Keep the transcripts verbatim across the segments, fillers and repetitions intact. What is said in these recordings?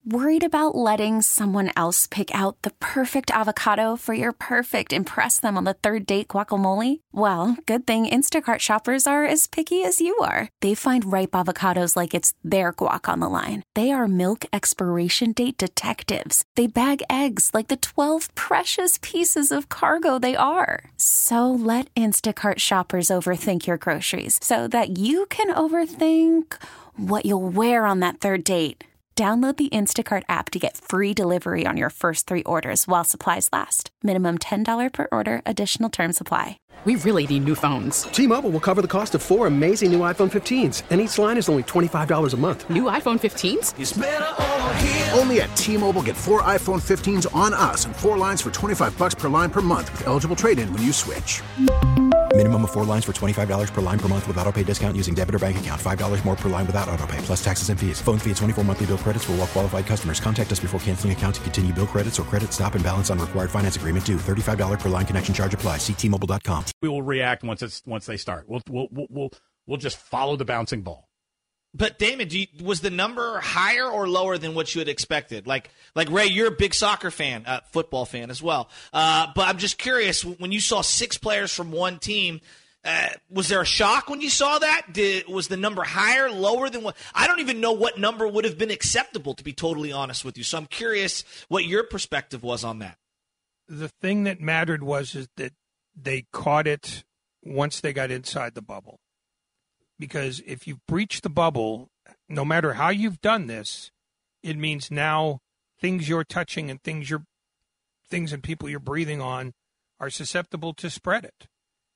Worried about letting someone else pick out the perfect avocado for your perfect impress them on the third date guacamole? Well, good thing Instacart shoppers are as picky as you are. They find ripe avocados like it's their guac on the line. They are milk expiration date detectives. They bag eggs like the twelve precious pieces of cargo they are. So let Instacart shoppers overthink your groceries so that you can overthink what you'll wear on that third date. Download the Instacart app to get free delivery on your first three orders while supplies last. Minimum ten dollars per order. Additional terms apply. We really need new phones. T-Mobile will cover the cost of four amazing new iPhone fifteens, and each line is only twenty-five dollars a month. New iPhone fifteens? It's better over here. Only at T-Mobile, get four iPhone fifteens on us and four lines for twenty-five dollars per line per month with eligible trade-in when you switch. Minimum of four lines for twenty-five dollars per line per month with autopay discount using debit or bank account. five dollars more per line without autopay, plus taxes and fees. Phone fee at twenty-four monthly bill credits for well-qualified customers. Contact us before canceling account to continue bill credits or credit stop and balance on required finance agreement due. thirty-five dollars per line connection charge applies. See T Mobile dot com. We will react once it's once they start. We'll we'll we'll we'll, we'll just follow the bouncing ball. But Damon, do you, was the number higher or lower than what you had expected? Like, like Ray, you're a big soccer fan, uh, football fan as well. Uh, but I'm just curious, when you saw six players from one team, uh, was there a shock when you saw that? Did, was the number higher, lower than what? I don't even know what number would have been acceptable, to be totally honest with you. So I'm curious what your perspective was on that. The thing that mattered was is that they caught it once they got inside the bubble. Because if you've breached the bubble, no matter how you've done this, it means now things you're touching and things you're, things and people you're breathing on are susceptible to spread it.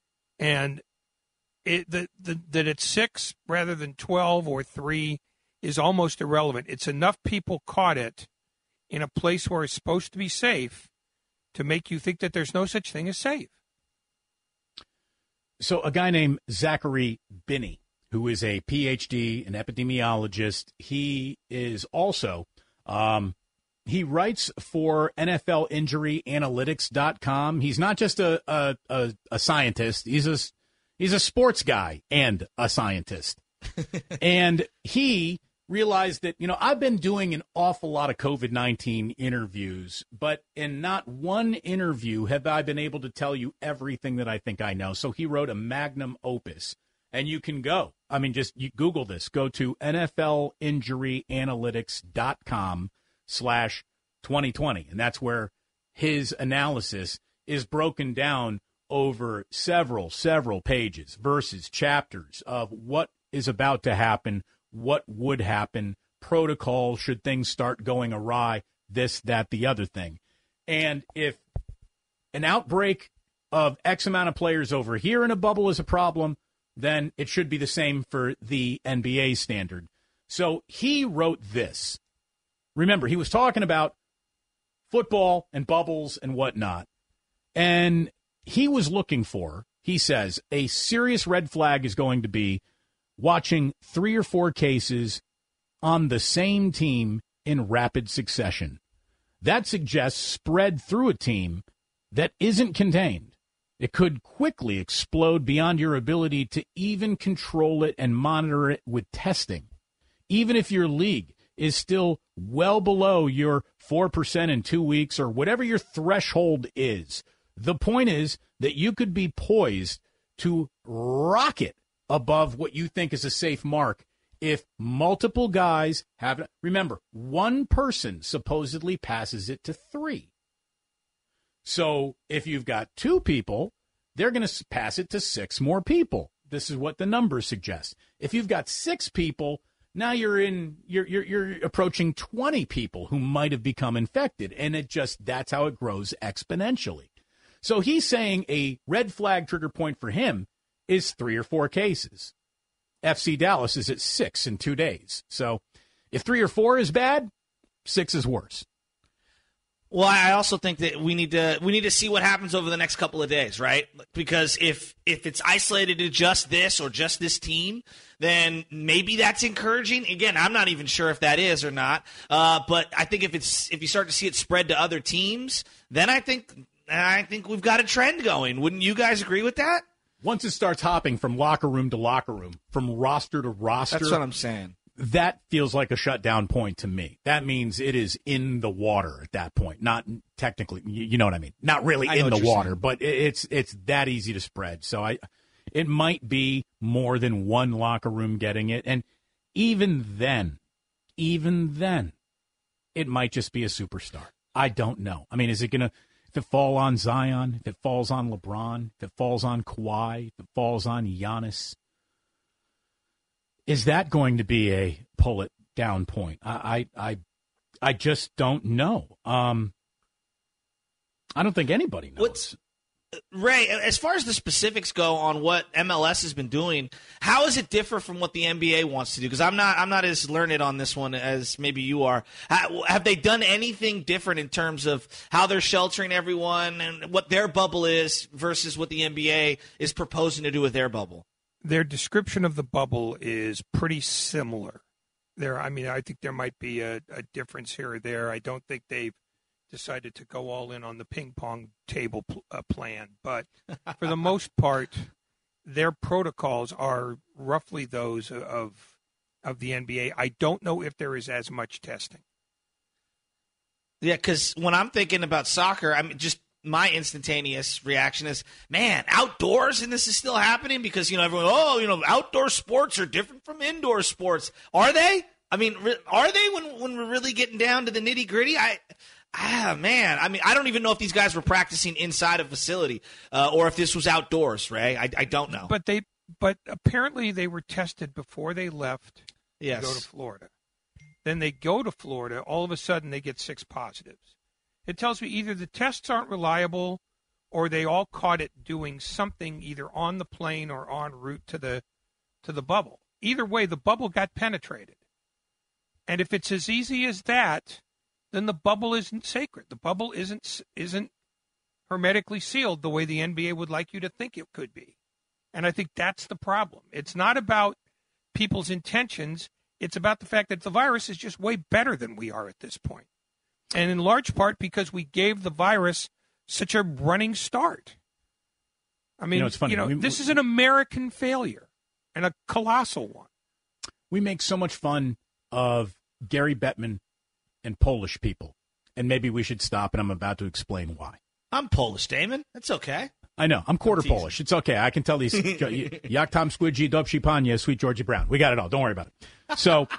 And it, the, the, that it's six rather than twelve or three is almost irrelevant. It's enough people caught it in a place where it's supposed to be safe to make you think that there's no such thing as safe. So a guy named Zachary Binney, who is a P H D, an epidemiologist, he is also, um, he writes for N F L Injury Analytics dot com. He's not just a, a, a, a scientist. He's a, he's a sports guy and a scientist. And he realized that, you know, I've been doing an awful lot of COVID nineteen interviews, but in not one interview have I been able to tell you everything that I think I know. So he wrote a magnum opus. And you can go. I mean, just you Google this. Go to N F L Injury Analytics dot com slash twenty twenty. And that's where his analysis is broken down over several, several pages, verses, chapters of what is about to happen, what would happen, protocol should things start going awry, this, that, the other thing. And if an outbreak of X amount of players over here in a bubble is a problem, then it should be the same for the N B A standard. So he wrote this. Remember, he was talking about football and bubbles and whatnot. And he was looking for, he says, a serious red flag is going to be watching three or four cases on the same team in rapid succession. That suggests spread through a team that isn't contained. It could quickly explode beyond your ability to even control it and monitor it with testing. Even if your league is still well below your four percent in two weeks or whatever your threshold is, the point is that you could be poised to rocket above what you think is a safe mark if multiple guys have it. Remember, one person supposedly passes it to three. So if you've got two people, they're going to pass it to six more people. This is what the numbers suggest. If you've got six people, now you're in you're you're, you're approaching twenty people who might have become infected, and it just that's how it grows exponentially. So he's saying a red flag trigger point for him is three or four cases. F C Dallas is at six in two days. So if three or four is bad, six is worse. Well, I also think that we need to we need to see what happens over the next couple of days, right? Because if if it's isolated to just this or just this team, then maybe that's encouraging. Again, I'm not even sure if that is or not. Uh, but I think if it's if you start to see it spread to other teams, then I think I think we've got a trend going. Wouldn't you guys agree with that? Once it starts hopping from locker room to locker room, from roster to roster. That's what I'm saying. that feels like a shutdown point to me. That means it is in the water at that point. Not technically, you, you know what I mean? Not really in the water, saying. But it's it's that easy to spread. So I, it might be more than one locker room getting it. And even then, even then, it might just be a superstar. I don't know. I mean, is it going to, if it fall on Zion, if it falls on LeBron, if it falls on Kawhi, if it falls on Giannis, is that going to be a pull it down point? I I I, I just don't know. Um, I don't think anybody knows. What's, Ray, as far as the specifics go on what M L S has been doing, how is it differ from what the N B A wants to do? Because I'm not, I'm not as learned on this one as maybe you are. Have they done anything different in terms of how they're sheltering everyone and what their bubble is versus what the N B A is proposing to do with their bubble? Their description of the bubble is pretty similar. There, I mean, I think there might be a, a difference here or there. I don't think they've decided to go all in on the ping pong table pl- uh, plan. But for the most part, their protocols are roughly those of of the N B A. I don't know if there is as much testing. Yeah, because when I'm thinking about soccer, I mean, just my instantaneous reaction is, man, outdoors and this is still happening? Because, you know, everyone, oh, you know, outdoor sports are different from indoor sports. Are they? I mean, are they when, when we're really getting down to the nitty gritty? I... Ah, man. I mean, I don't even know if these guys were practicing inside a facility uh, or if this was outdoors, Ray. I, I don't know. But they, but apparently they were tested before they left yes. to go to Florida. Then they go to Florida. All of a sudden, they get six positives. It tells me either the tests aren't reliable or they all caught it doing something either on the plane or en route to the to the bubble. Either way, the bubble got penetrated. And if it's as easy as that, then the bubble isn't sacred. The bubble isn't isn't hermetically sealed the way the N B A would like you to think it could be. And I think that's the problem. It's not about people's intentions. It's about the fact that the virus is just way better than we are at this point. And in large part because we gave the virus such a running start. I mean, you know, it's funny. You know, we, this we, is an American failure and a colossal one. We make so much fun of Gary Bettman and Polish people, and maybe we should stop, and I'm about to explain why. I'm Polish, Damon. That's okay. I know. I'm quarter I'm Polish. It's okay. I can tell these. Jak tam squidgy, dobshi panie, sweet Georgie Brown. We got it all. Don't worry about it. So,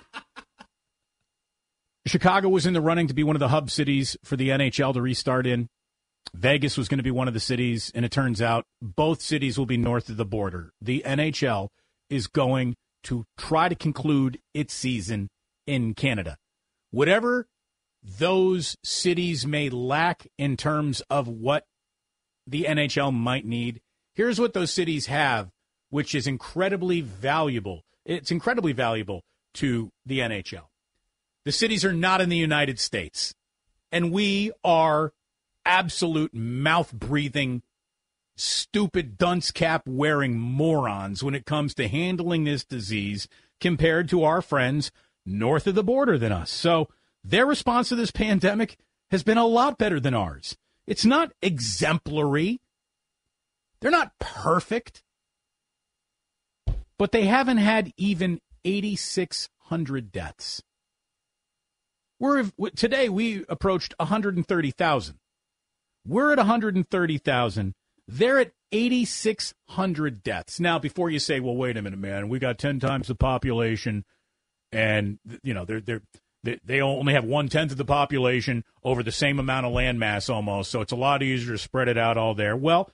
Chicago was in the running to be one of the hub cities for the N H L to restart in. Vegas was going to be one of the cities, and it turns out both cities will be north of the border. The N H L is going to try to conclude its season in Canada. Whatever those cities may lack in terms of what the N H L might need, here's what those cities have, which is incredibly valuable. It's incredibly valuable to the N H L. The cities are not in the United States, and we are absolute mouth-breathing, stupid dunce cap-wearing morons when it comes to handling this disease compared to our friends north of the border than us. So their response to this pandemic has been a lot better than ours. It's not exemplary. They're not perfect. But they haven't had even eighty-six hundred deaths. We're today we approached one hundred thirty thousand. We're at one hundred thirty thousand. They're at eighty-six hundred deaths. Now, before you say, well, wait a minute, man, we got ten times the population, and, you know, they're they're They, they only have one-tenth of the population over the same amount of land mass almost, so it's a lot easier to spread it out all there. Well,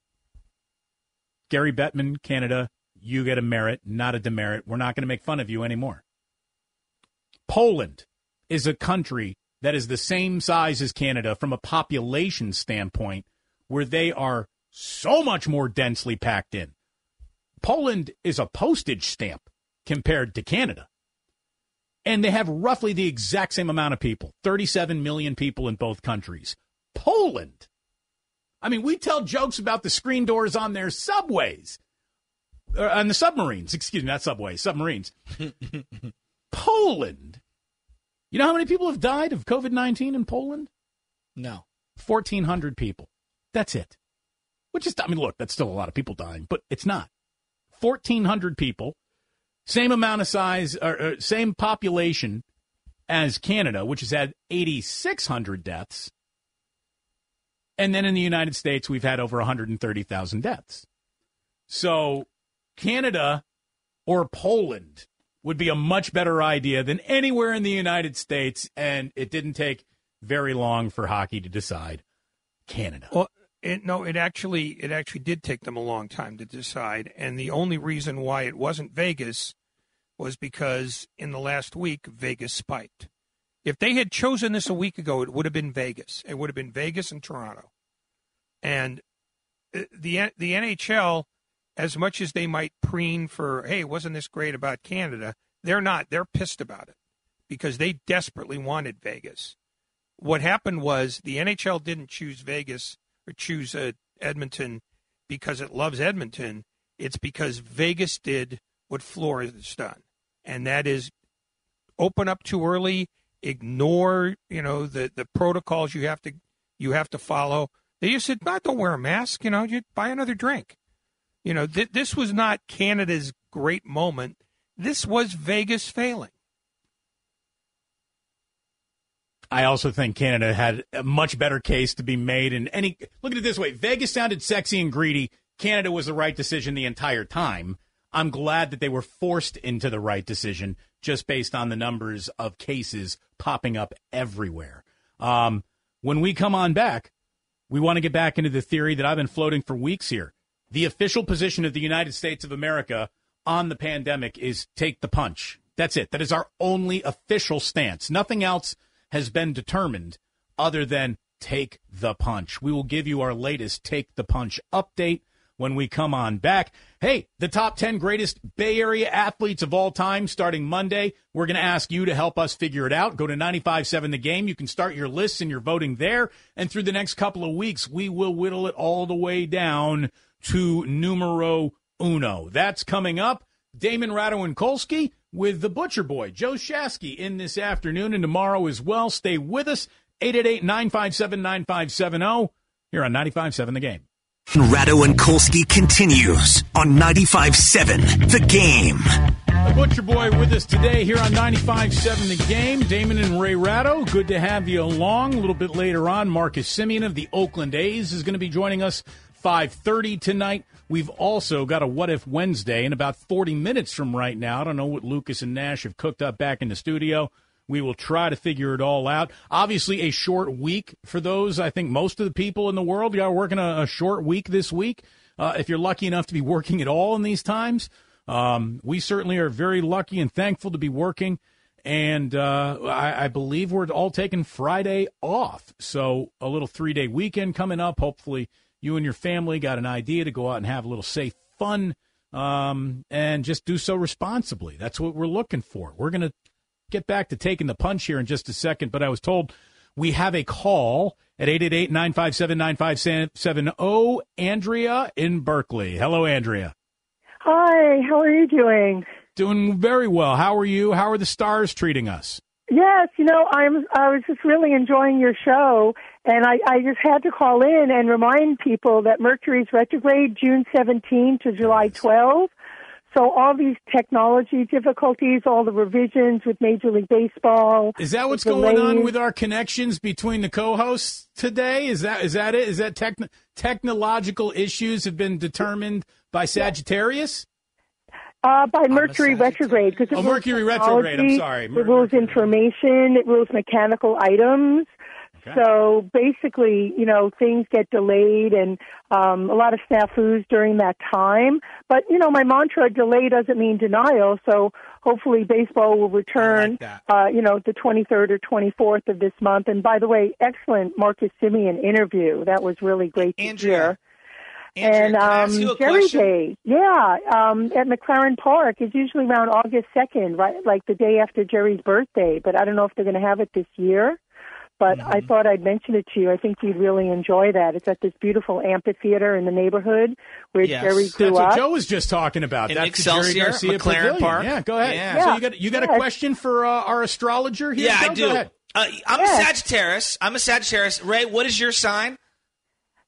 Gary Bettman, Canada, you get a merit, not a demerit. We're not going to make fun of you anymore. Poland is a country that is the same size as Canada from a population standpoint, where they are so much more densely packed in. Poland is a postage stamp compared to Canada. And they have roughly the exact same amount of people, thirty-seven million people in both countries. Poland. I mean, we tell jokes about the screen doors on their subways, uh, on the submarines, excuse me, not subways, submarines. Poland. You know how many people have died of covid nineteen in Poland? No. fourteen hundred people. That's it. Which is, I mean, look, that's still a lot of people dying, but it's not. fourteen hundred people. Same amount of size, or, or same population as Canada, which has had eighty-six hundred deaths. And then in the United States, we've had over one hundred thirty thousand deaths. So Canada or Poland would be a much better idea than anywhere in the United States, and it didn't take very long for hockey to decide Canada. Well, it, no, it actually it actually did take them a long time to decide, and the only reason why it wasn't Vegas was because in the last week, Vegas spiked. If they had chosen this a week ago, it would have been Vegas. It would have been Vegas and Toronto. And the the N H L, as much as they might preen for, hey, wasn't this great about Canada, they're not. They're pissed about it because they desperately wanted Vegas. What happened was the N H L didn't choose Vegas or choose uh, Edmonton because it loves Edmonton. It's because Vegas did what Florida's done, and that is open up too early, ignore you know the, the protocols you have to you have to follow. They just said, "No, don't wear a mask. You know, you buy another drink." You know, th- this was not Canada's great moment. This was Vegas failing. I also think Canada had a much better case to be made. And any look at it this way: Vegas sounded sexy and greedy. Canada was the right decision the entire time. I'm glad that they were forced into the right decision just based on the numbers of cases popping up everywhere. Um, when we come on back, we want to get back into the theory that I've been floating for weeks here. The official position of the United States of America on the pandemic is take the punch. That's it. That is our only official stance. Nothing else has been determined other than take the punch. We will give you our latest Take the Punch update when we come on back. Hey, the top ten greatest Bay Area athletes of all time starting Monday. We're going to ask you to help us figure it out. Go to ninety-five point seven The Game. You can start your lists and your voting there. And through the next couple of weeks, we will whittle it all the way down to numero uno. That's coming up. Damon Radowankolski with the Butcher Boy, Joe Shasky, in this afternoon and tomorrow as well. Stay with us. eight eight eight, nine five seven, nine five seven zero here on ninety-five point seven The Game. Radowankolski continues on ninety-five point seven The Game. The Butcher Boy with us today here on ninety-five point seven The Game. Damon and Ray Ratto, good to have you along. A little bit later on, Marcus Semien of the Oakland A's is going to be joining us five thirty tonight. We've also got a What If Wednesday in about forty minutes from right now. I don't know what Lucas and Nash have cooked up back in the studio. We will try to figure it all out. Obviously, a short week for those. I think most of the people in the world are working a, a short week this week. Uh, if you're lucky enough to be working at all in these times, um, we certainly are very lucky and thankful to be working. And uh, I, I believe we're all taking Friday off. So a little three-day weekend coming up. Hopefully you and your family got an idea to go out and have a little safe fun um, and just do so responsibly. That's what we're looking for. We're going to get back to taking the punch here in just a second, but I was told we have a call at eight eight eight, nine five seven, nine five seven zero. Andrea in Berkeley. Hello, Andrea. Hi, how are you doing? Doing very well. How are you? How are the Stars treating us? Yes, you know, I'm, I was just really enjoying your show, and I, I just had to call in and remind people that Mercury's retrograde June seventeenth to July twelfth. So all these technology difficulties, all the revisions with Major League Baseball. Is that what's going on with our connections between the co-hosts today? Is that is that it? Is that techn- technological issues have been determined by Sagittarius? Uh, by Mercury retrograde. Cause it oh, Mercury retrograde. I'm sorry. It rules information. It rules mechanical items. Okay. So basically, you know, things get delayed and um, a lot of snafus during that time. But, you know, my mantra, delay doesn't mean denial. So hopefully baseball will return, like uh, you know, the twenty-third or twenty-fourth of this month. And by the way, excellent Marcus Semien interview. That was really great to Andrea, hear. Andrea, and can I ask um, you a Jerry question? Day, yeah, um, at McLaren Park is usually around August second, right, like the day after Jerry's birthday. But I don't know if they're going to have it this year. But mm-hmm. I thought I'd mention it to you. I think you'd really enjoy that. It's at this beautiful amphitheater in the neighborhood where yes. Jerry grew That's up. what Joe was just talking about. In That's Excelsior, the Jerry Garcia McLaren Pavilion. Park. Yeah, go ahead. Yeah. So you got you got yeah. a question for uh, our astrologer here? Yeah, Joe? I do. Go ahead. Uh, I'm yeah. a Sagittarius. I'm a Sagittarius. Ray, what is your sign?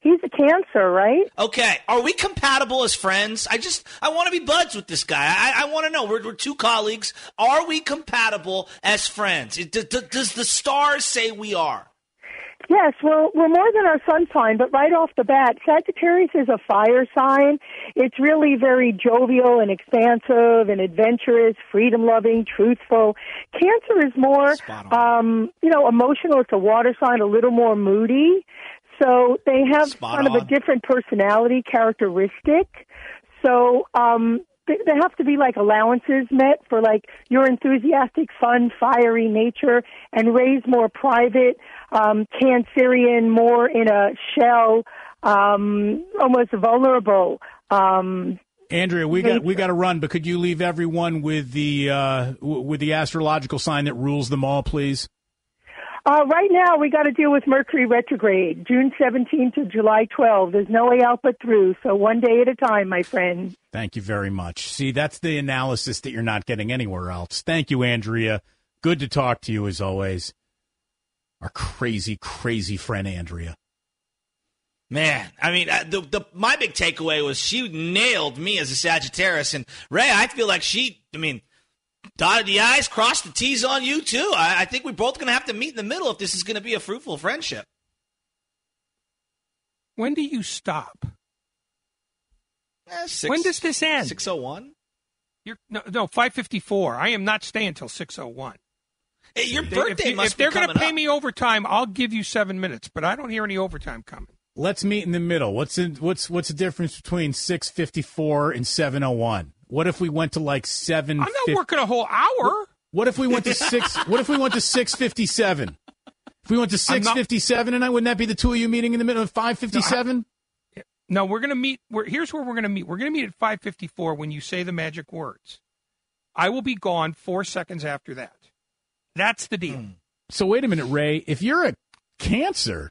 he's a Cancer, right? Okay. Are we compatible as friends? I just, I want to be buds with this guy. I, I want to know. We're, we're two colleagues. Are we compatible as friends? It, d- d- does the stars say we are? Yes, well, we're more than our sun sign, but right off the bat, Sagittarius is a fire sign. It's really very jovial and expansive and adventurous, freedom-loving, truthful. Cancer is more, um, you know, emotional. It's a water sign, a little more moody. So they have Spot kind on. of a different personality characteristic. So um, they, they have to be like allowances met for like your enthusiastic, fun, fiery nature, and Ray's more private, um, Cancerian, more in a shell, um, almost vulnerable. Um, Andrea, we got we got to run, but could you leave everyone with the uh, w- with the astrological sign that rules them all, please? Uh, right now, we got to deal with Mercury retrograde, June seventeenth to July twelfth. There's no way out but through, so one day at a time, my friend. Thank you very much. See, that's the analysis that you're not getting anywhere else. Thank you, Andrea. Good to talk to you, as always. Our crazy, crazy friend, Andrea. Man, I mean, uh, the, the my big takeaway was she nailed me as a Sagittarius. And, Ray, I feel like she, I mean, dotted the I's, crossed the T's on you, too. I, I think we're both going to have to meet in the middle if this is going to be a fruitful friendship. When do you stop? Eh, six, when does this end? six oh one? You're, no, no, five fifty-four. I am not staying until six oh one. Hey, your If, birthday you, must if they're be coming going to pay up. me overtime, I'll give you seven minutes, but I don't hear any overtime coming. Let's meet in the middle. What's in, what's what's the difference between six fifty-four and seven oh one? What if we went to like seven? I'm not working a whole hour. What if we went to six? What if we went to six fifty-seven? If we went to six fifty-seven, and I wouldn't that be the two of you meeting in the middle of five fifty-seven? No, no, we're going to meet. We're, here's where we're going to meet. We're going to meet at five fifty-four when you say the magic words. I will be gone four seconds after that. That's the deal. So wait a minute, Ray. If you're a Cancer,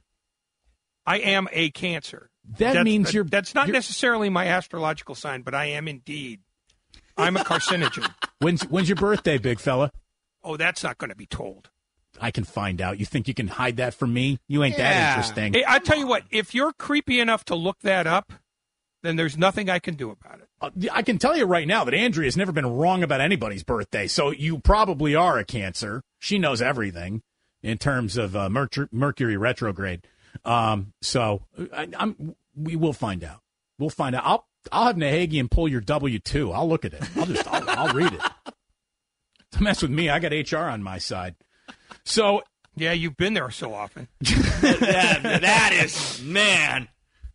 I am a Cancer. That that's, means you're. That's not you're, necessarily my astrological sign, but I am indeed. I'm a carcinogen. When's when's your birthday, big fella? Oh, that's not going to be told. I can find out. You think you can hide that from me? You ain't Yeah. that interesting. Hey, I tell you what. If you're creepy enough to look that up, then there's nothing I can do about it. Uh, I can tell you right now that Andrea's never been wrong about anybody's birthday, so you probably are a Cancer. She knows everything in terms of uh, Mercury, Mercury retrograde. Um, so I, I'm. We will find out. We'll find out. I'll. I'll have Nahagian pull your W two. I'll look at it. I'll just. I'll, I'll read it. Don't mess with me. I got H R on my side. So yeah, you've been there so often. that, that is man.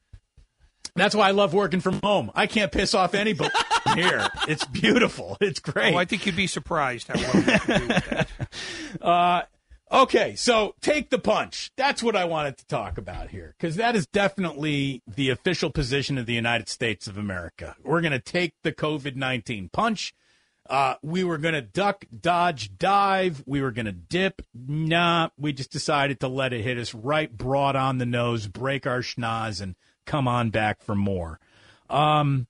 That's why I love working from home. I can't piss off anybody here. It's beautiful. It's great. Oh, I think you'd be surprised how well you can do with that. Uh, okay, so take the punch. That's what I wanted to talk about here, because that is definitely the official position of the United States of America. We're going to take the COVID nineteen punch. Uh, we were going to duck, dodge, dive. We were going to dip. Nah, we just decided to let it hit us right broad on the nose, break our schnoz, and come on back for more. Um,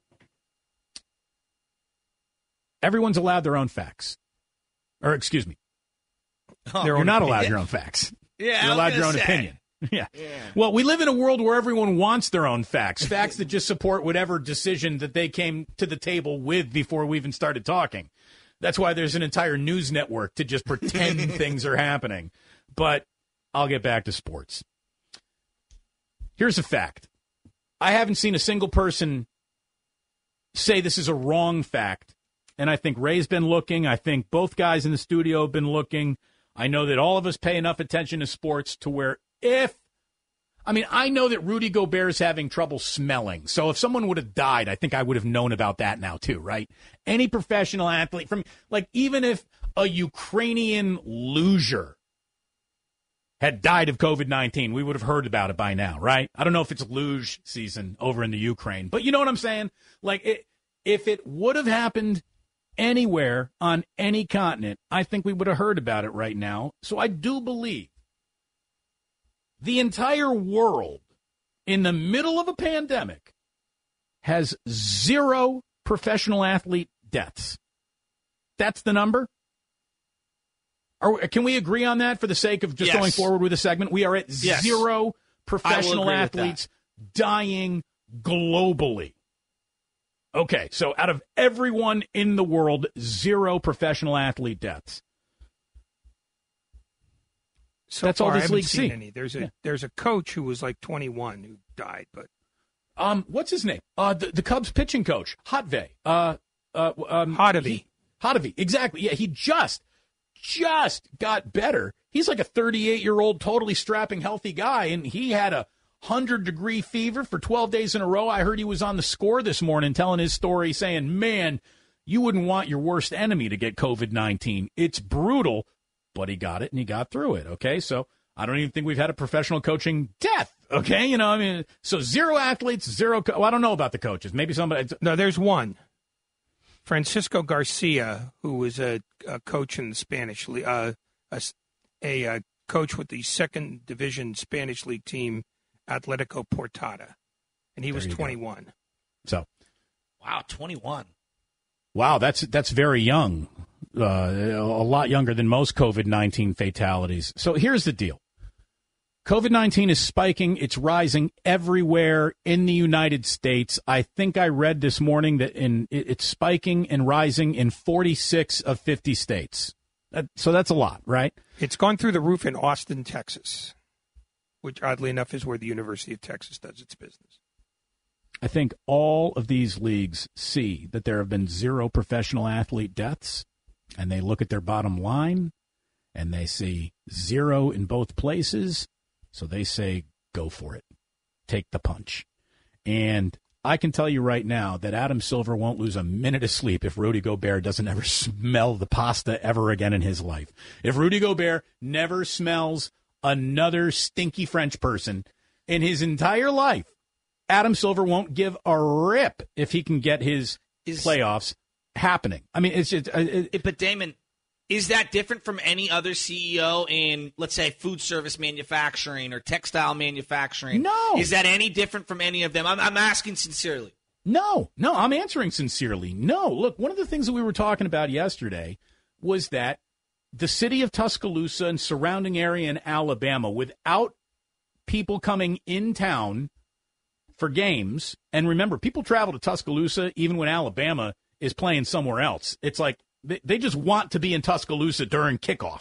everyone's allowed their own facts. Or, excuse me. Oh, You're not allowed your own facts. Yeah, You're I was allowed your gonna own say. opinion. Yeah. Yeah. Well, we live in a world where everyone wants their own facts, facts that just support whatever decision that they came to the table with before we even started talking. That's why there's an entire news network to just pretend things are happening. But I'll get back to sports. Here's a fact. I haven't seen a single person say this is a wrong fact. And I think Ray's been looking. I think both guys in the studio have been looking. I know that all of us pay enough attention to sports to where if, I mean, I know that Rudy Gobert's having trouble smelling. So if someone would have died, I think I would have known about that now too, right? Any professional athlete from, like, even if a Ukrainian loser had died of COVID nineteen, we would have heard about it by now, right? I don't know if it's luge season over in the Ukraine, but you know what I'm saying? Like, it, if it would have happened anywhere on any continent, I think we would have heard about it right now. So I do believe the entire world in the middle of a pandemic has zero professional athlete deaths. That's the number. Or can we agree on that for the sake of just Yes. going forward with the segment? We are at Yes. zero professional agree with athletes dying globally. Okay, so out of everyone in the world, zero professional athlete deaths. So That's far, all this I haven't league seen see. any. There's a Yeah. there's a coach who was like twenty-one who died, but Um, what's his name? Uh, the, the Cubs pitching coach, Hotvey. Uh, uh, um, Hottovy. he- Hottovy, exactly. Yeah, he just, just got better. He's like a thirty-eight-year-old, totally strapping, healthy guy, and he had a hundred-degree fever for twelve days in a row. I heard he was on the Score this morning telling his story, saying, man, you wouldn't want your worst enemy to get COVID nineteen. It's brutal, but he got it, and he got through it, okay? So I don't even think we've had a professional coaching death, okay? You know, I mean, so zero athletes, zero co- – well, I don't know about the coaches. Maybe somebody – no, there's one. Francisco Garcia, who was a, a coach in the Spanish league, uh, a, a, a coach with the second division Spanish league team, Atletico Portada, and he There was you go. twenty-one. So, Wow, twenty-one. wow, that's that's very young, uh, a lot younger than most COVID nineteen fatalities. So here's the deal. COVID nineteen is spiking. It's rising everywhere in the United States. I think I read this morning that in it- it's spiking and rising in forty-six of fifty states. That, so that's a lot, right? It's gone through the roof in Austin, Texas, which oddly enough is where the University of Texas does its business. I think all of these leagues see that there have been zero professional athlete deaths, and they look at their bottom line, and they see zero in both places, so they say, go for it. Take the punch. And I can tell you right now that Adam Silver won't lose a minute of sleep if Rudy Gobert doesn't ever smell the pasta ever again in his life. If Rudy Gobert never smells another stinky French person in his entire life, Adam Silver won't give a rip if he can get his Is- playoffs happening. I mean, it's just. Uh, it, It- but Damon, is that different from any other C E O in, let's say, food service manufacturing or textile manufacturing? No. Is that any different from any of them? I'm, I'm asking sincerely. No, no, I'm answering sincerely. No, look, one of the things that we were talking about yesterday was that the city of Tuscaloosa and surrounding area in Alabama, without people coming in town for games, and remember, people travel to Tuscaloosa even when Alabama is playing somewhere else. It's like they, they just want to be in Tuscaloosa during kickoff.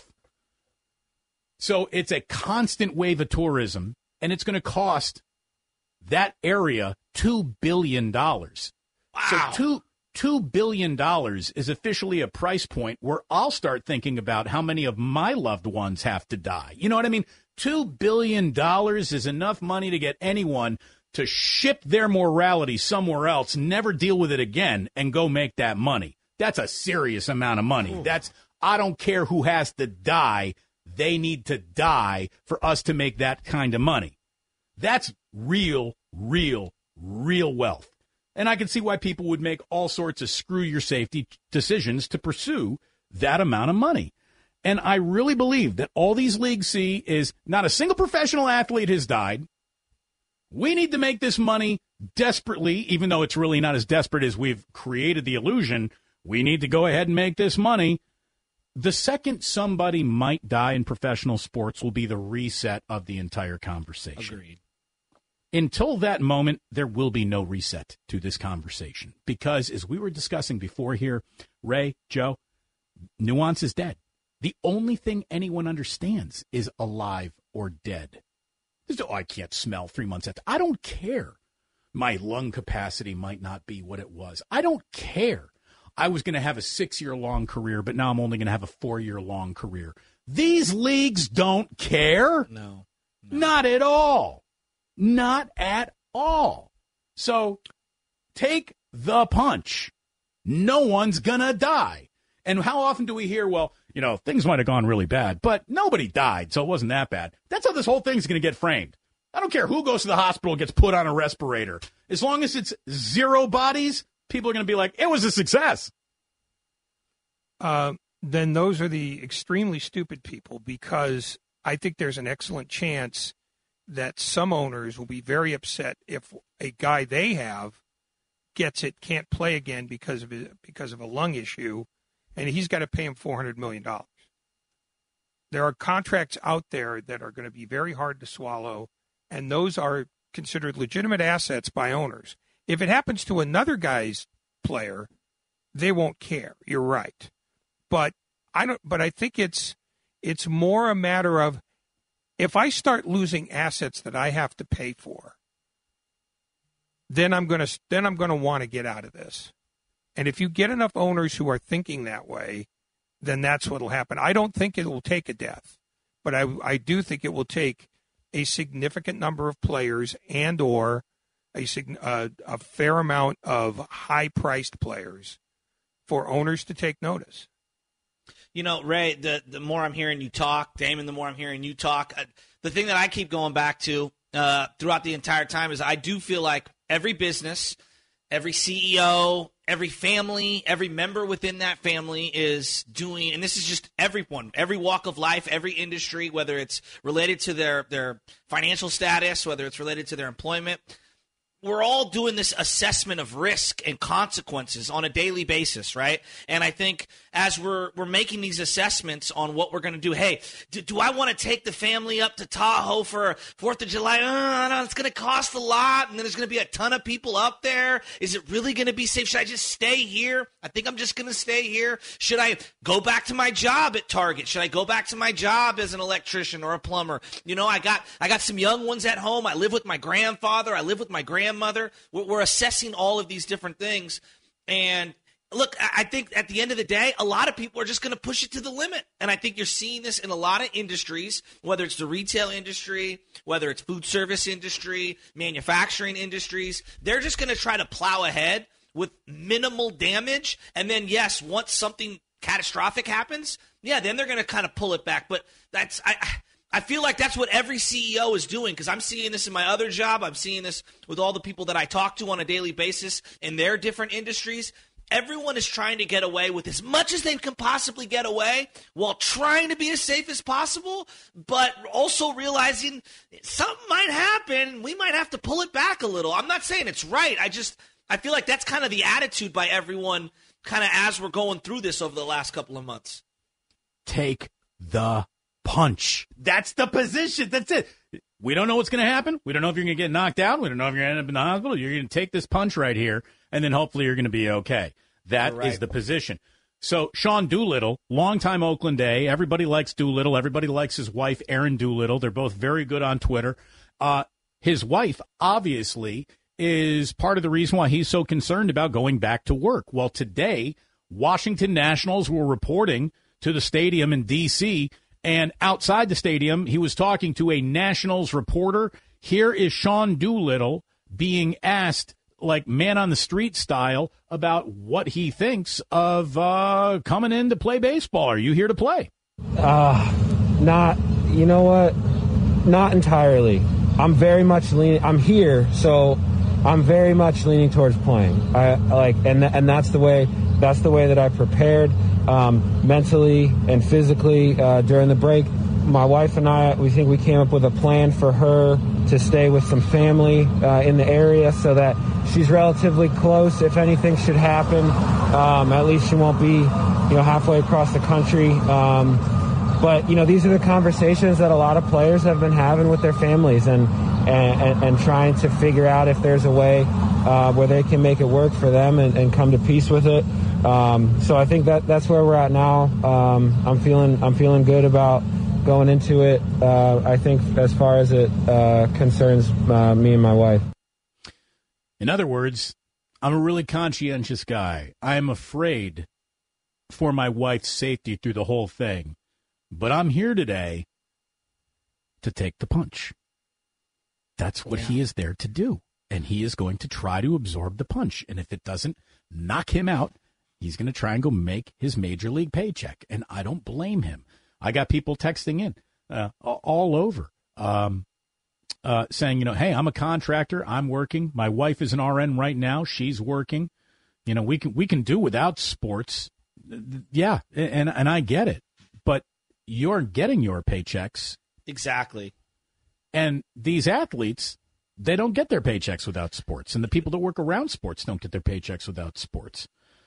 So it's a constant wave of tourism, and it's going to cost that area two billion dollars. Wow. So two, two billion dollars is officially a price point where I'll start thinking about how many of my loved ones have to die. You know what I mean? two billion dollars is enough money to get anyone to ship their morality somewhere else, never deal with it again, and go make that money. That's a serious amount of money. Ooh. That's, I don't care who has to die. They need to die for us to make that kind of money. That's real, real, real wealth. And I can see why people would make all sorts of screw your safety decisions to pursue that amount of money. And I really believe that all these leagues see is not a single professional athlete has died. We need to make this money desperately, even though it's really not as desperate as we've created the illusion. We need to go ahead and make this money. The second somebody might die in professional sports will be the reset of the entire conversation. Agreed. Until that moment, there will be no reset to this conversation. Because as we were discussing before here, Ray, Joe, nuance is dead. The only thing anyone understands is alive or dead. Oh, I can't smell three months after. I don't care. My lung capacity might not be what it was. I don't care. I was going to have a six-year-long career, but now I'm only going to have a four-year-long career. These leagues don't care. No, no. Not at all. Not at all. So take the punch. No one's going to die. And how often do we hear, well, you know, things might have gone really bad, but nobody died, so it wasn't that bad. That's how this whole thing's going to get framed. I don't care who goes to the hospital and gets put on a respirator. As long as it's zero bodies, people are going to be like, it was a success. Uh, then those are the extremely stupid people, because I think there's an excellent chance that some owners will be very upset if a guy they have gets it, can't play again because of his, because of a lung issue, and he's got to pay him four hundred million dollars. There are contracts out there that are going to be very hard to swallow, and those are considered legitimate assets by owners. If it happens to another guy's player, they won't care. You're right. But I don't but I think it's it's more a matter of, if I start losing assets that I have to pay for, then I'm going to then I'm going to want to get out of this. And if you get enough owners who are thinking that way, then that's what will happen. I don't think it will take a death, but I I do think it will take a significant number of players and or a uh, a fair amount of high-priced players for owners to take notice. You know, Ray, the, the more I'm hearing you talk, Damon, the more I'm hearing you talk, uh, the thing that I keep going back to uh, throughout the entire time is I do feel like every business, every C E O, every family, every member within that family is doing, and this is just everyone, every walk of life, every industry, whether it's related to their, their financial status, whether it's related to their employment, we're all doing this assessment of risk and consequences on a daily basis, right? And I think as we're we're making these assessments on what we're going to do, hey, do, do I want to take the family up to Tahoe for fourth of July? Oh, no, it's going to cost a lot, and then there's going to be a ton of people up there. Is it really going to be safe? Should I just stay here? I think I'm just going to stay here. Should I go back to my job at Target? Should I go back to my job as an electrician or a plumber? You know, I got I got some young ones at home. I live with my grandfather. I live with my grandmother. Mother, we're assessing all of these different things. And look, I think at the end of the day, a lot of people are just going to push it to the limit. And I think you're seeing this in a lot of industries, whether it's the retail industry, whether it's food service industry, manufacturing industries. They're just going to try to plow ahead with minimal damage. And then, yes, once something catastrophic happens, yeah, then they're going to kind of pull it back. But that's I. I feel like that's what every C E O is doing, because I'm seeing this in my other job. I'm seeing this with all the people that I talk to on a daily basis in their different industries. Everyone is trying to get away with as much as they can possibly get away while trying to be as safe as possible, but also realizing something might happen. We might have to pull it back a little. I'm not saying it's right. I just I feel like that's kind of the attitude by everyone kind of as we're going through this over the last couple of months. Take the punch. That's the position. That's it. We don't know what's going to happen. We don't know if you're going to get knocked out. We don't know if you're going to end up in the hospital. You're going to take this punch right here, and then hopefully you're going to be okay. That right. is the position. So Sean Doolittle, longtime Oakland A. Everybody likes Doolittle. Everybody likes his wife, Erin Doolittle. They're both very good on Twitter. Uh, his wife, obviously, is part of the reason why he's so concerned about going back to work. Well, today, Washington Nationals were reporting to the stadium in D C, and outside the stadium, he was talking to a Nationals reporter. Here is Sean Doolittle being asked, like man on the street style, about what he thinks of uh, coming in to play baseball. Are you here to play? Uh, not, you know what? Not entirely. I'm very much leaning. I'm here, so I'm very much leaning towards playing. I like, and and that's the way. That's the way that I prepared um, mentally and physically uh, during the break. My wife and I, we think we came up with a plan for her to stay with some family uh, in the area so that she's relatively close. If anything should happen, um, at least she won't be, you know, halfway across the country. Um, but you know, these are the conversations that a lot of players have been having with their families, and and, and, and trying to figure out if there's a way uh, where they can make it work for them and, and come to peace with it. Um, so I think that that's where we're at now. Um, I'm feeling I'm feeling good about going into it. Uh, I think as far as it uh, concerns uh, me and my wife. In other words, I'm a really conscientious guy. I'm afraid for my wife's safety through the whole thing, but I'm here today to take the punch. That's what yeah. he is there to do, and he is going to try to absorb the punch. And if it doesn't knock him out, he's going to try and go make his major league paycheck, and I don't blame him. I got people texting in uh, all over um, uh, saying, you know, hey, I'm a contractor. I'm working. My wife is an R N right now. She's working. You know, we can we can do without sports. Yeah, and and I get it. But you're getting your paychecks. Exactly. And these athletes, they don't get their paychecks without sports. And the people that work around sports don't get their paychecks without sports.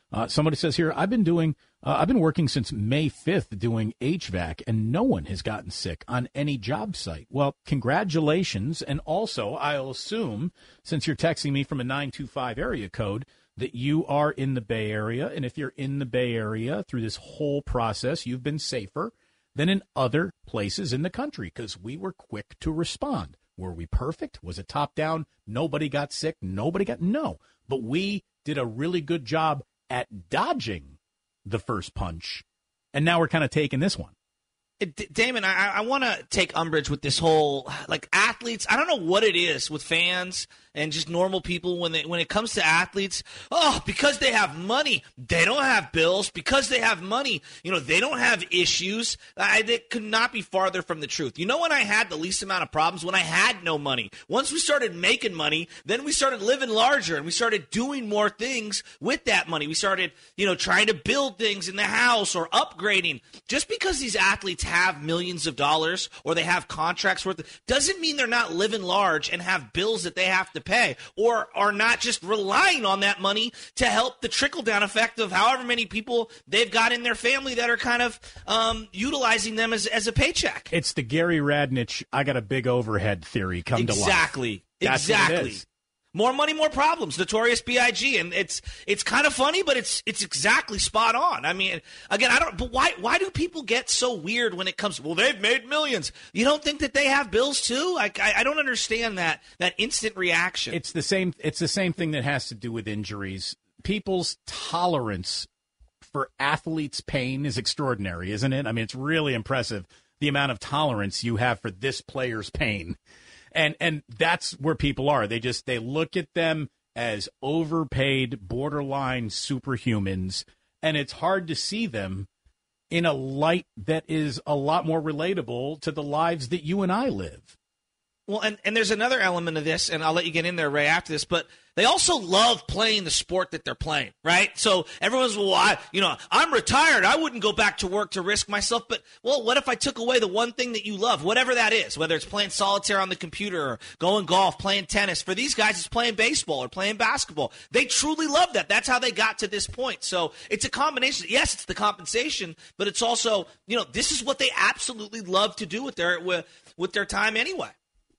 Uh, somebody says here, I've been doing, uh, I've been working since May fifth doing H V A C, and no one has gotten sick on any job site. Well, congratulations. And also, I'll assume, since you're texting me from a nine two five area code, that you are in the Bay Area. And if you're in the Bay Area through this whole process, you've been safer than in other places in the country because we were quick to respond. Were we perfect? Was it top down? Nobody got sick. Nobody got, no. But we did a really good job at dodging the first punch, and now we're kind of taking this one. It, Damon, I, I want to take umbrage with this whole, like, athletes. I don't know what it is with fans and just normal people when they, when it comes to athletes. Oh, because they have money, they don't have bills. Because they have money, you know, they don't have issues. I, that could not be farther from the truth. You know when I had the least amount of problems? When I had no money. Once we started making money, then we started living larger and we started doing more things with that money. We started, you know, trying to build things in the house or upgrading. Just because these athletes have millions of dollars or they have contracts worth doesn't mean they're not living large and have bills that they have to pay or are not just relying on that money to help the trickle-down effect of however many people they've got in their family that are kind of um, utilizing them as, as a paycheck. It's the Gary Radnich, I got a big overhead theory come exactly. to life. Exactly. Exactly. More money, more problems. Notorious B I G, and it's it's kind of funny, but it's it's exactly spot on. I mean, again, I don't. But why why do people get so weird when it comes? Well, they've made millions. You don't think that they have bills too? Like I, I don't understand that that instant reaction. It's the same. It's the same thing that has to do with injuries. People's tolerance for athletes' pain is extraordinary, isn't it? I mean, it's really impressive the amount of tolerance you have for this player's pain. And and that's where people are. They just they look at them as overpaid, borderline superhumans, and it's hard to see them in a light that is a lot more relatable to the lives that you and I live. Well, and, and there's another element of this, and I'll let you get in there, Ray, after this, but they also love playing the sport that they're playing, right? So everyone's, well, I, you know, I'm retired. I wouldn't go back to work to risk myself. But, well, what if I took away the one thing that you love, whatever that is, whether it's playing solitaire on the computer or going golf, playing tennis. For these guys, it's playing baseball or playing basketball. They truly love that. That's how they got to this point. So it's a combination. Yes, it's the compensation, but it's also, you know, this is what they absolutely love to do with their with, with their time anyway.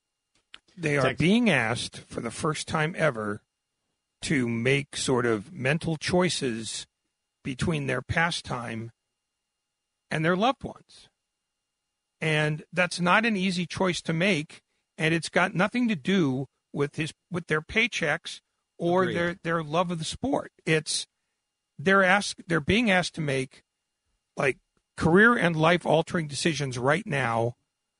They are being asked for the first time ever to make sort of mental choices between their pastime and their loved ones. And that's not an easy choice to make, and it's got nothing to do with his with their paychecks or Agreed. their their love of the sport. It's they're asked they're being asked to make like career and life altering decisions right now,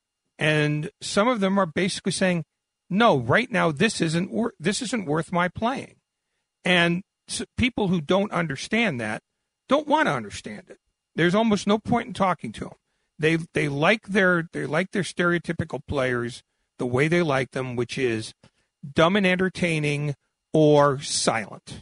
and some of them are basically saying, no, right now this isn't wor- this isn't worth my playing. And so people who don't understand that don't want to understand it. There's almost no point in talking to them. They they like their they like their stereotypical players the way they like them, which is dumb and entertaining or silent.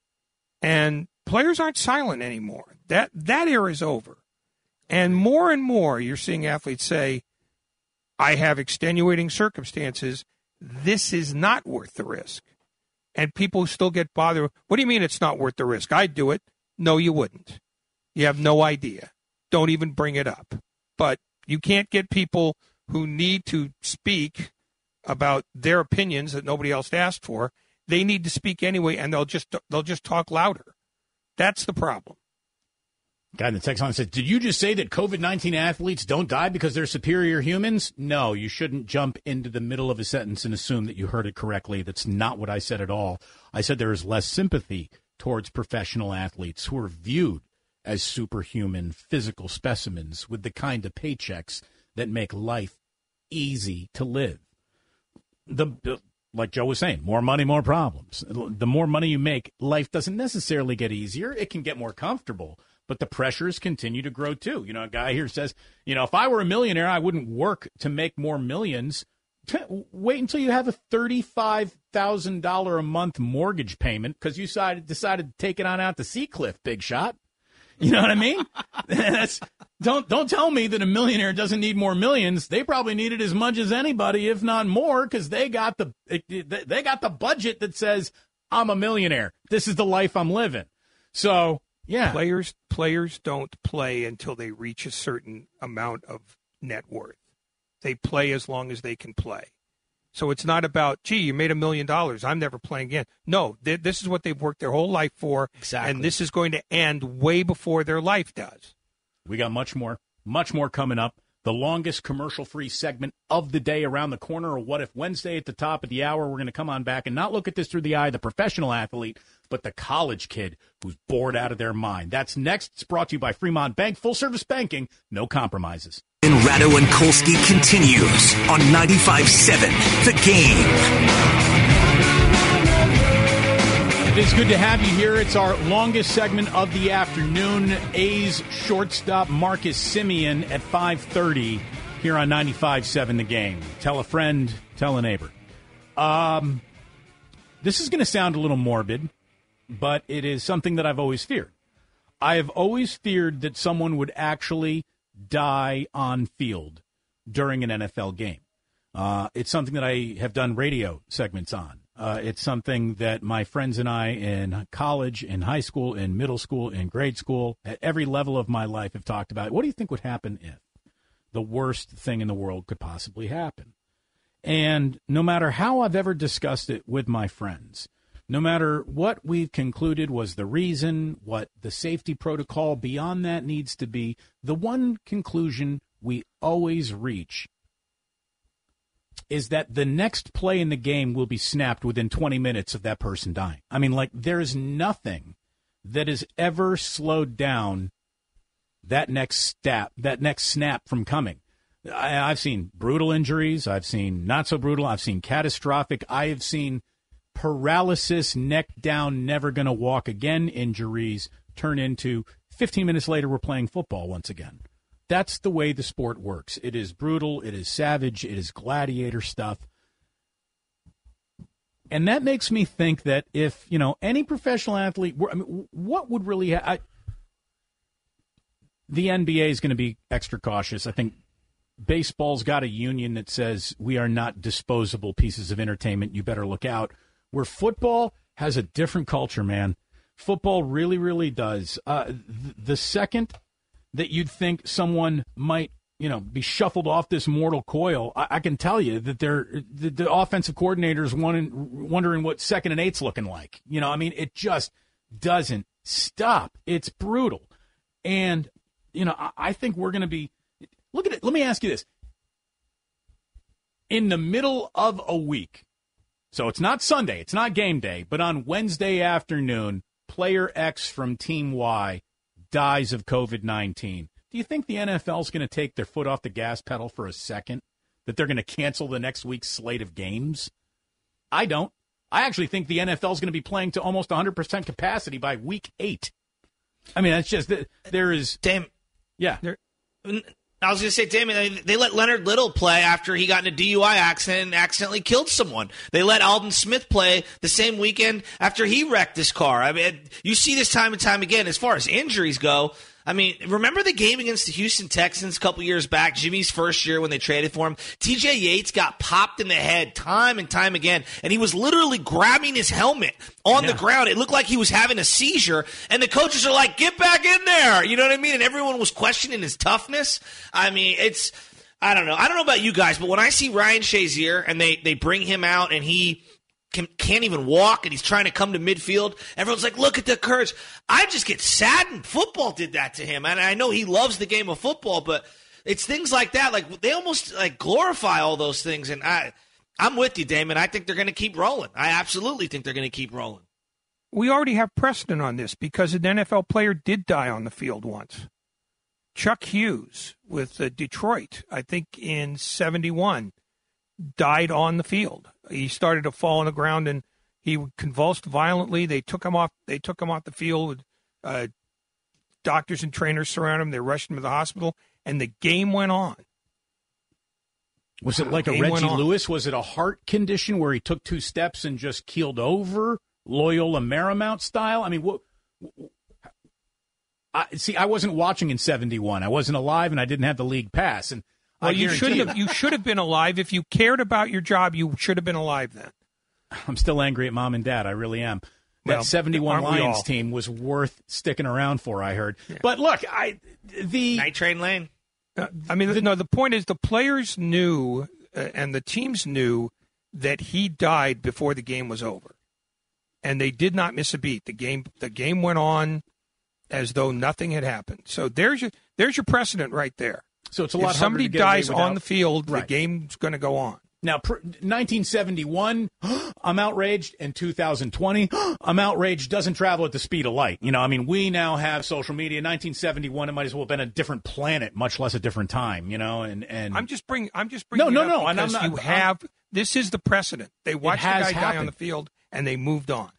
And players aren't silent anymore. That that era is over. And more and more you're seeing athletes say, I have extenuating circumstances. This is not worth the risk. And people still get bothered. What do you mean it's not worth the risk? I'd do it. No, you wouldn't. You have no idea. Don't even bring it up. But you can't get people who need to speak about their opinions that nobody else asked for. They need to speak anyway, and they'll just they'll just talk louder. That's the problem. Guy in the text line says, did you just say that COVID nineteen athletes don't die because they're superior humans? No, you shouldn't jump into the middle of a sentence and assume that you heard it correctly. That's not what I said at all. I said there is less sympathy towards professional athletes who are viewed as superhuman physical specimens with the kind of paychecks that make life easy to live. The, the like Joe was saying, more money, more problems. The more money you make, life doesn't necessarily get easier. It can get more comfortable. But the pressures continue to grow, too. You know, a guy here says, you know, if I were a millionaire, I wouldn't work to make more millions. Wait until you have a thirty-five thousand dollars a month mortgage payment because you decided, decided to take it on out to Seacliff, big shot. You know what I mean? That's, don't don't tell me that a millionaire doesn't need more millions. They probably need it as much as anybody, if not more, because they got the they got the budget that says, I'm a millionaire. This is the life I'm living. So, yeah. Players players don't play until they reach a certain amount of net worth. They play as long as they can play. So it's not about, gee, you made a million dollars, I'm never playing again. No, th- this is what they've worked their whole life for, exactly. And this is going to end way before their life does. We got much more, much more coming up. The longest commercial-free segment of the day around the corner, or What If Wednesday at the top of the hour. We're going to come on back and not look at this through the eye of the professional athlete, but the college kid who's bored out of their mind. That's next. It's brought to you by Fremont Bank. Full-service banking, no compromises. And Ratto and Kolsky continues on ninety-five seven The Game. It is good to have you here. It's our longest segment of the afternoon. A's shortstop Marcus Semien at five thirty here on ninety-five seven The Game. Tell a friend, tell a neighbor. Um, this is going to sound a little morbid, but it is something that I've always feared. I have always feared that someone would actually die on field during an N F L game. Uh, it's something that I have done radio segments on. Uh, it's something that my friends and I in college, in high school, in middle school, in grade school, at every level of my life have talked about. What do you think would happen if the worst thing in the world could possibly happen? And no matter how I've ever discussed it with my friends, no matter what we've concluded was the reason, what the safety protocol beyond that needs to be, the one conclusion we always reach is that the next play in the game will be snapped within twenty minutes of that person dying. I mean, like, there is nothing that has ever slowed down that next step, that next snap from coming. I, I've seen brutal injuries. I've seen not so brutal. I've seen catastrophic. I have seen paralysis, neck down, never going to walk again injuries turn into fifteen minutes later we're playing football once again. That's the way the sport works. It is brutal. It is savage. It is gladiator stuff. And that makes me think that if, you know, any professional athlete, I mean, what would really ha- I, the N B A is going to be extra cautious. I think baseball's got a union that says we are not disposable pieces of entertainment. You better look out. Where football has a different culture, man. Football really, really does. Uh, th- the second that you'd think someone might, you know, be shuffled off this mortal coil, I, I can tell you that they're the, the offensive coordinators wondering, wondering what second and eight's looking like. You know, I mean, it just doesn't stop. It's brutal. And, you know, I, I think we're going to be, look at it. Let me ask you this. In the middle of a week, so it's not Sunday, it's not game day, but on Wednesday afternoon, player X from Team Y dies of covid nineteen. Do you think the N F L is going to take their foot off the gas pedal for a second? That they're going to cancel the next week's slate of games? I don't. I actually think the N F L is going to be playing to almost one hundred percent capacity by week eight. I mean, that's just, there is... Damn. Yeah. There, I was going to say, Damon, they let Leonard Little play after he got in a D U I accident and accidentally killed someone. They let Alden Smith play the same weekend after he wrecked his car. I mean, you see this time and time again. As far as injuries go, I mean, remember the game against the Houston Texans a couple years back, Jimmy's first year when they traded for him? T J Yates got popped in the head time and time again, and he was literally grabbing his helmet on yeah. the ground. It looked like he was having a seizure, and the coaches are like, get back in there. You know what I mean? And everyone was questioning his toughness. I mean, it's, I don't know. I don't know about you guys, but when I see Ryan Shazier and they, they bring him out and he Can, can't even walk, and he's trying to come to midfield, everyone's like, look at the courage. I just get saddened. Football did that to him, and I know he loves the game of football, but it's things like that. Like, they almost like glorify all those things, and I, I'm with you, Damon. I think they're going to keep rolling. I absolutely think they're going to keep rolling. We already have precedent on this because an N F L player did die on the field once. Chuck Hughes with uh, Detroit, I think in seventy-one, died on the field. He started to fall on the ground and he convulsed violently. They took him off. They took him off the field. Uh, doctors and trainers surrounded him. They rushed him to the hospital, and the game went on. Was it like a Reggie Lewis? Was it a heart condition where he took two steps and just keeled over, Loyola Marymount style? I mean, what? I, see, I wasn't watching in seventy-one. I wasn't alive, and I didn't have the league pass, and. Well, you should have. You should have been alive if you cared about your job. You should have been alive then. I'm still angry at mom and dad. I really am. That Well, seventy-one aren't we Lions all? team was worth sticking around for, I heard. But look, I the Night Train Lane. Uh, I mean, the, no. The point is, the players knew uh, and the teams knew that he died before the game was over, and they did not miss a beat. The game, the game went on as though nothing had happened. So there's your there's your precedent right there. So it's a if lot harder somebody to get away dies without- on the field, Right. the game's going to go on. Now, pr- nineteen seventy-one, I'm outraged, and two thousand twenty, I'm outraged, doesn't travel at the speed of light. You know, I mean, we now have social media. nineteen seventy-one, it might as well have been a different planet, much less a different time, you know, and... and I'm just bringing. I'm just bringing. No, it no, up no, and I'm because not- You I'm- have this is the precedent. They watched the has guy die on happened. the field and they moved on.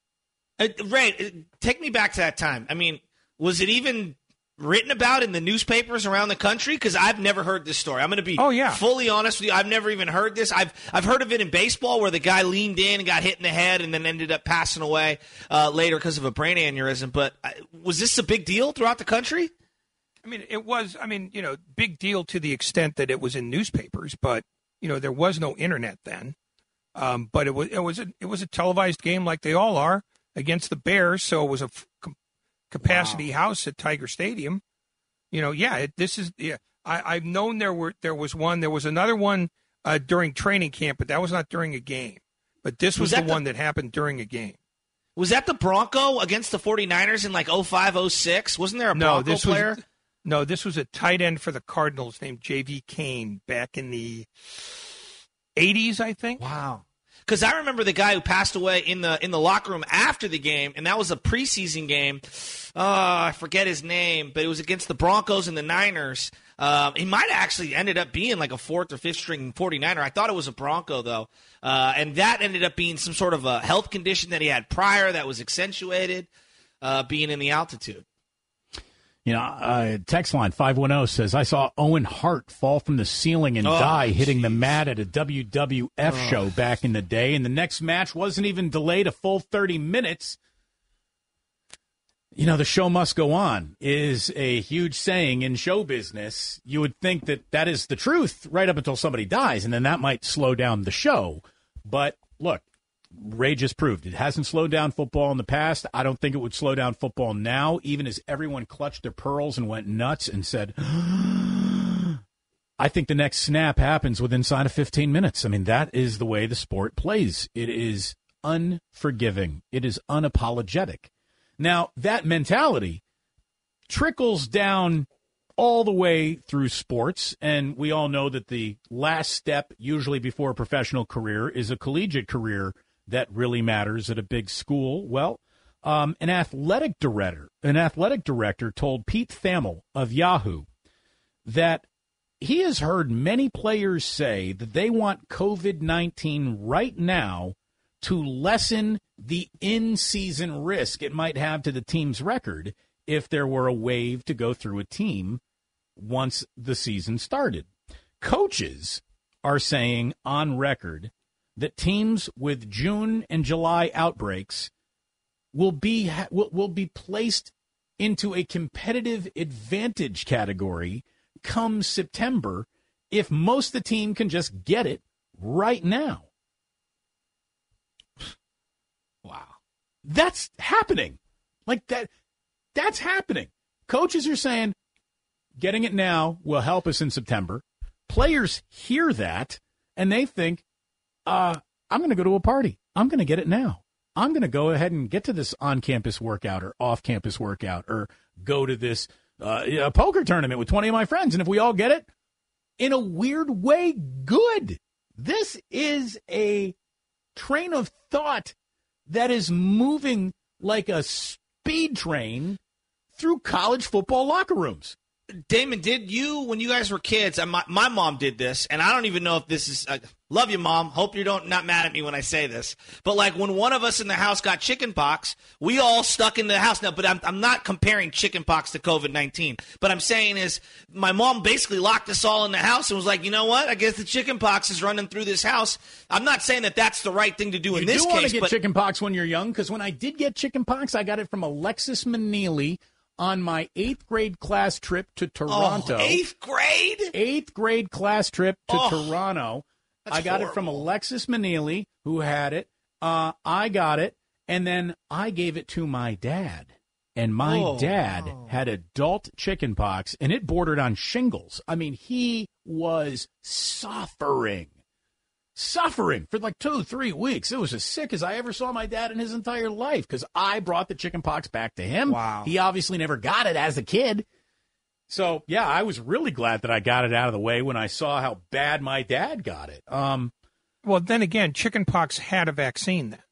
Uh, Ray, uh, take me back to that time. I mean, was it even written about in the newspapers around the country? Because I've never heard this story. I'm going to be Oh, yeah. fully honest with you. I've never even heard this. I've I've heard of it in baseball where the guy leaned in and got hit in the head and then ended up passing away uh, later because of a brain aneurysm. But uh, was this a big deal throughout the country? I mean, it was. I mean, you know, big deal to the extent that it was in newspapers, but you know, there was no internet then. Um, but it was it was a, it was a televised game like they all are against the Bears, so it was a f- com- capacity wow. house at Tiger Stadium. You know, yeah, it, this is. Yeah, I, I've known there were there was one. There was another one uh, during training camp, but that was not during a game. But this was, was the, the one that happened during a game. Was that the Bronco against the 49ers in like oh five, oh six? Wasn't there a no, Bronco this player? Was, no, this was a tight end for the Cardinals named J V Kane back in the eighties, I think. Wow. Because I remember the guy who passed away in the in the locker room after the game, and that was a preseason game. Oh, I forget his name, but it was against the Broncos and the Niners. Um, he might have actually ended up being like a fourth or fifth string 49er. I thought it was a Bronco, though. Uh, and that ended up being some sort of a health condition that he had prior that was accentuated uh, being in the altitude. You know, uh, text line five one zero says, I saw Owen Hart fall from the ceiling and oh, die hitting geez. the mat at a W W F oh. show back in the day, and the next match wasn't even delayed a full thirty minutes. You know, the show must go on is a huge saying in show business. You would think that that is the truth right up until somebody dies, and then that might slow down the show. But look, Ray just proved it hasn't slowed down football in the past. I don't think it would slow down football now, even as everyone clutched their pearls and went nuts and said, I think the next snap happens within inside of fifteen minutes. I mean, that is the way the sport plays. It is unforgiving. It is unapologetic. Now, that mentality trickles down all the way through sports, and we all know that the last step, usually before a professional career, is a collegiate career that really matters at a big school. Well, um, an athletic director, an athletic director told Pete Thamel of Yahoo that he has heard many players say that they want COVID nineteen right now to lessen the in-season risk it might have to the team's record if there were a wave to go through a team once the season started. Coaches are saying on record that teams with June and July outbreaks will be will, will be placed into a competitive advantage category come September if most of the team can just get it right now. Wow. That's happening. Like that that's happening. Coaches are saying getting it now will help us in September. Players hear that and they think, uh, I'm going to go to a party. I'm going to get it now. I'm going to go ahead and get to this on-campus workout or off-campus workout or go to this uh, a poker tournament with twenty of my friends. And if we all get it, in a weird way, good. This is a train of thought that is moving like a speed train through college football locker rooms. Damon, did you, when you guys were kids, and my, my mom did this, and I don't even know if this is, uh, love you, Mom, hope you don't not mad at me when I say this, but like when one of us in the house got chicken pox, we all stuck in the house. Now, but I'm, I'm not comparing chicken pox to COVID nineteen, but I'm saying is my mom basically locked us all in the house and was like, you know what, I guess the chicken pox is running through this house. I'm not saying that that's the right thing to do you in this do case. You want to get but- chicken pox when you're young, because when I did get chicken pox, I got it from Alexis Maneely on my eighth grade class trip to Toronto. Oh, eighth grade? Eighth grade class trip to oh, Toronto. I got horrible. it from Alexis Maneely, who had it. Uh, I got it. And then I gave it to my dad. And my oh, dad no. had adult chicken pox, and it bordered on shingles. I mean, he was suffering, suffering for like two, three weeks. It was as sick as I ever saw my dad in his entire life because I brought the chicken pox back to him. Wow. He obviously never got it as a kid. So, yeah, I was really glad that I got it out of the way when I saw how bad my dad got it. Um, well, then again, chicken pox had a vaccine then.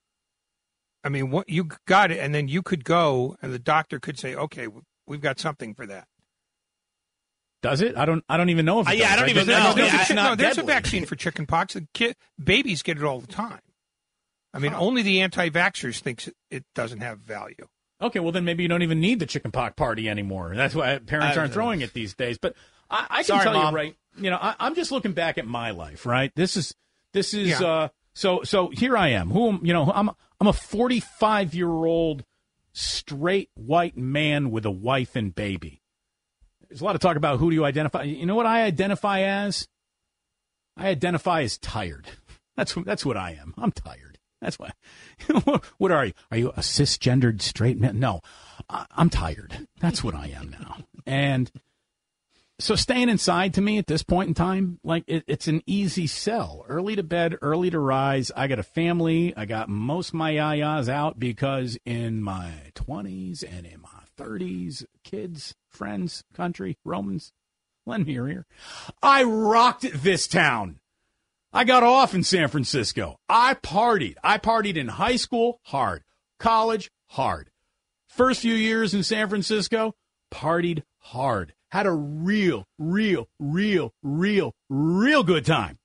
I mean, what you got it, and then you could go, and the doctor could say, "Okay, we've got something for that." Does it? I don't. I don't even know if. It uh, yeah, does, I don't right? even There's, know. there's, No, there's, there's, not no, there's a deadly. vaccine for chicken pox. The kid, babies get it all the time. I mean, huh. only the anti-vaxxers thinks it doesn't have value. Okay, well then maybe you don't even need the chicken pox party anymore. That's why parents aren't throwing it these days. But I, I can Sorry, tell Mom. you right. You know, I, I'm just looking back at my life. Right. This is this is. Yeah. Uh, so so here I am. Who am you know? I'm I'm a forty-five year old straight white man with a wife and baby. There's a lot of talk about who do you identify. You know what I identify as? I identify as tired. That's that's what I am. I'm tired. That's why. What are you? Are you a cisgendered straight man? No, I, I'm tired. That's what I am now. And so staying inside to me at this point in time, like it, it's an easy sell. Early to bed, early to rise. I got a family. I got most of my yayas out because in my twenties and in my thirties, kids, friends, country, Romans, lend me your ear. I rocked this town. I got off in San Francisco. I partied. I partied in high school, hard. College, hard. First few years in San Francisco, partied hard. Had a real, real, real, real, real good time.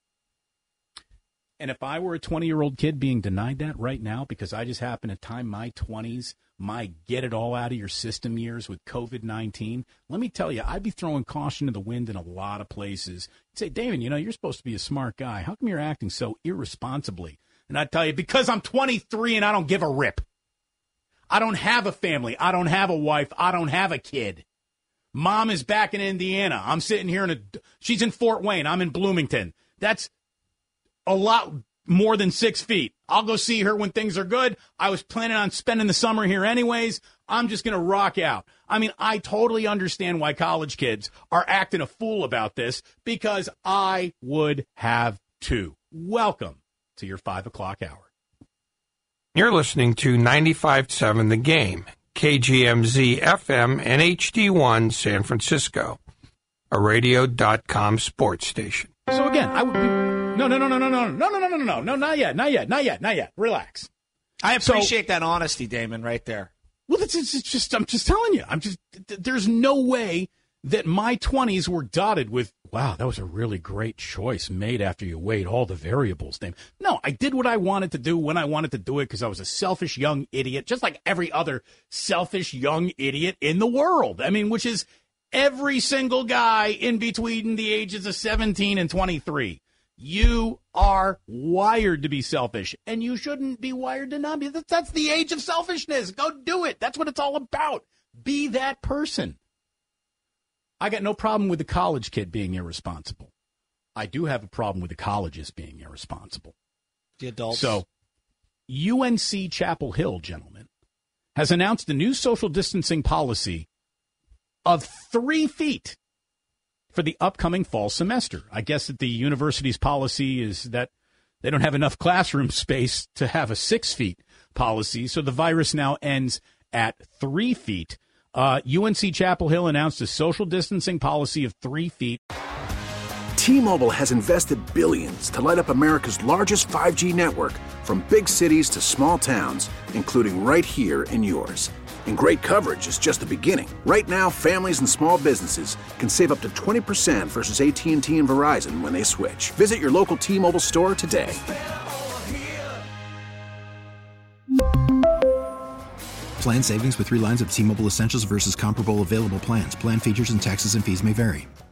And if I were a twenty-year-old kid being denied that right now because I just happened to time my twenties, my get it all out of your system years with COVID nineteen, let me tell you, I'd be throwing caution to the wind in a lot of places. You'd say, David, you know, you're supposed to be a smart guy. How come you're acting so irresponsibly? And I'd tell you, because I'm twenty-three and I don't give a rip. I don't have a family. I don't have a wife. I don't have a kid. Mom is back in Indiana. I'm sitting here in a, she's in Fort Wayne. I'm in Bloomington. That's a lot more than six feet. I'll go see her when things are good. I was planning on spending the summer here anyways. I'm just going to rock out. I mean, I totally understand why college kids are acting a fool about this because I would have too. Welcome to your five o'clock hour. You're listening to ninety-five point seven The Game, K G M Z F M and H D one San Francisco, a radio dot com sports station. So again, I would be, no, no, no, no, no, no, no, no, no, no, no, no, no, not yet, not yet, not yet, not yet. Relax. I appreciate so, that honesty, Damon, right there. Well, it's, it's just, I'm just telling you, I'm just, there's no way that my twenties were dotted with, wow, that was a really great choice made after you weighed all the variables, Damon. No, I did what I wanted to do when I wanted to do it because I was a selfish young idiot, just like every other selfish young idiot in the world. I mean, which is every single guy in between the ages of seventeen and twenty-three. You are wired to be selfish, and you shouldn't be wired to not be. That's the age of selfishness. Go do it. That's what it's all about. Be that person. I got no problem with the college kid being irresponsible. I do have a problem with the colleges being irresponsible. The adults. So, U N C Chapel Hill, gentlemen, has announced a new social distancing policy of three feet for the upcoming fall semester. I guess that the university's policy is that they don't have enough classroom space to have a six feet policy, so the virus now ends at three feet. Uh, U N C Chapel Hill announced a social distancing policy of three feet. T-Mobile has invested billions to light up America's largest five G network, from big cities to small towns, including right here in yours. And great coverage is just the beginning. Right now, families and small businesses can save up to twenty percent versus A T and T and Verizon when they switch. Visit your local T-Mobile store today. Plan savings with three lines of T-Mobile Essentials versus comparable available plans. Plan features and taxes and fees may vary.